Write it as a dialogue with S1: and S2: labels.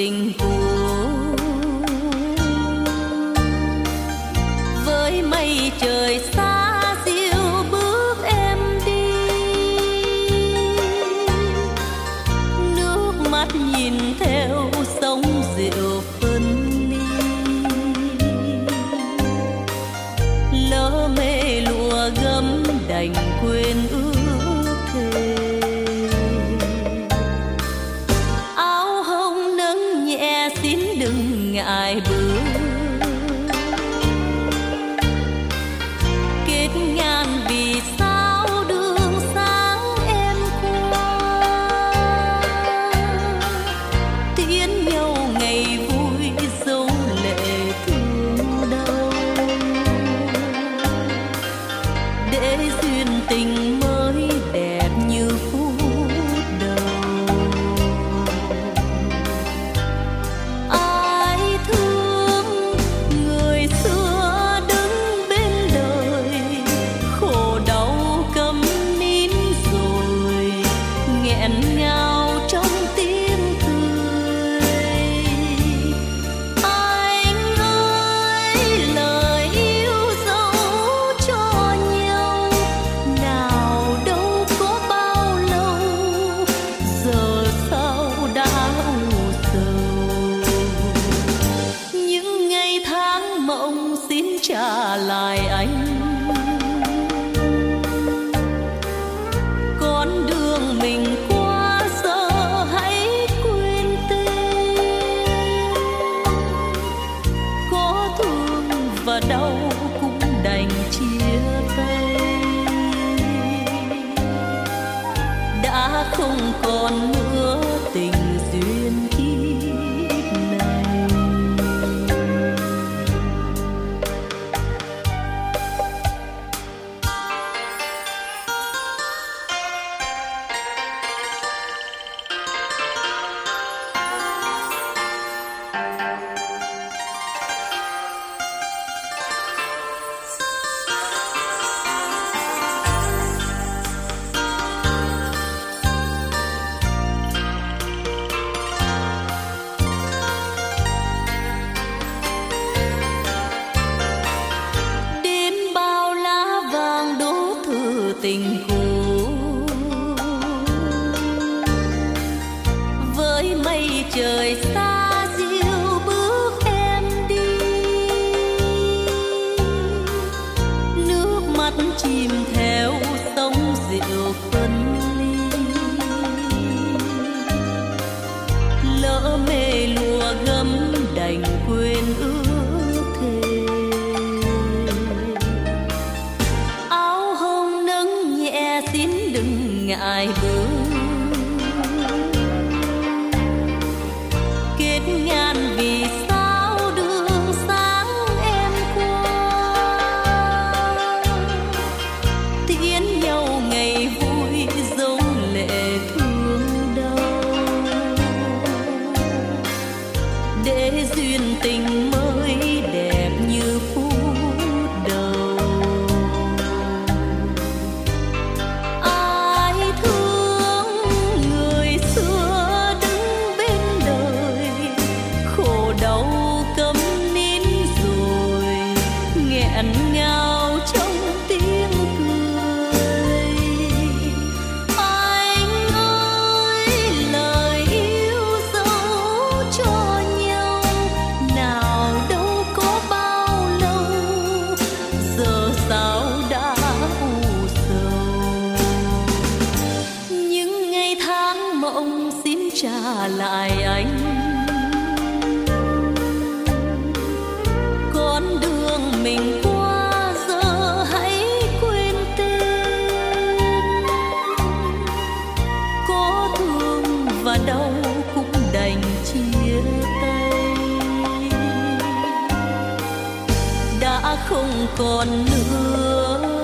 S1: tình cũ. Với mây trời xa dịu bước em đi, nước mắt nhìn theo sóng rượu phân ly. Lỡ mê lụa gấm đành quên ước thề. Áo hồng nâng nhẹ xin đừng ngại bước. Kết ngàn vì sao đường sáng em qua, tiễn nhau ngày vui dấu lệ thương đau. Để duyên tình mới đẹp như phút đầu. Ai thương người xưa đứng bên đời, khổ đau câm nín rồi nghẹn ngào trong tiếng cười. Anh ơi lời yêu dấu cho nhau, nào đâu có bao lâu, giờ sao đã u sầu. Những ngày tháng mộng xin trả lại anh. Con đường mình qua giờ hãy quên tên. Có thương và đau cũng đành chia tay. Đã không còn nữa tình duyên kiếp này. Đêm bao lá vàng đổ thừa tình cũ. Với mây trời xa dịu bước em đi, nước mắt chìm theo sóng rượu phân ly. Lỡ mê lụa gấm đành quên ước thề. Áo hồng nâng nhẹ xin đừng ngại bước. Kết ngàn vì sao đường sáng em qua, tiễn nhau ngày vui dấu lệ thương đau. Để duyên tình mới đẹp như phút đầu. Ai thương người xưa đứng bên đời, khổ đau câm nín rồi nghẹn ngào trong tiếng cười. Anh ơi lời yêu dấu cho nhau, nào đâu có bao lâu, giờ sao đã u sầu. Những ngày tháng mộng xin trả lại anh. Con đường mình qua giờ hãy quên tên. Có thương và đau cũng đành chia tay. Đã không còn nữa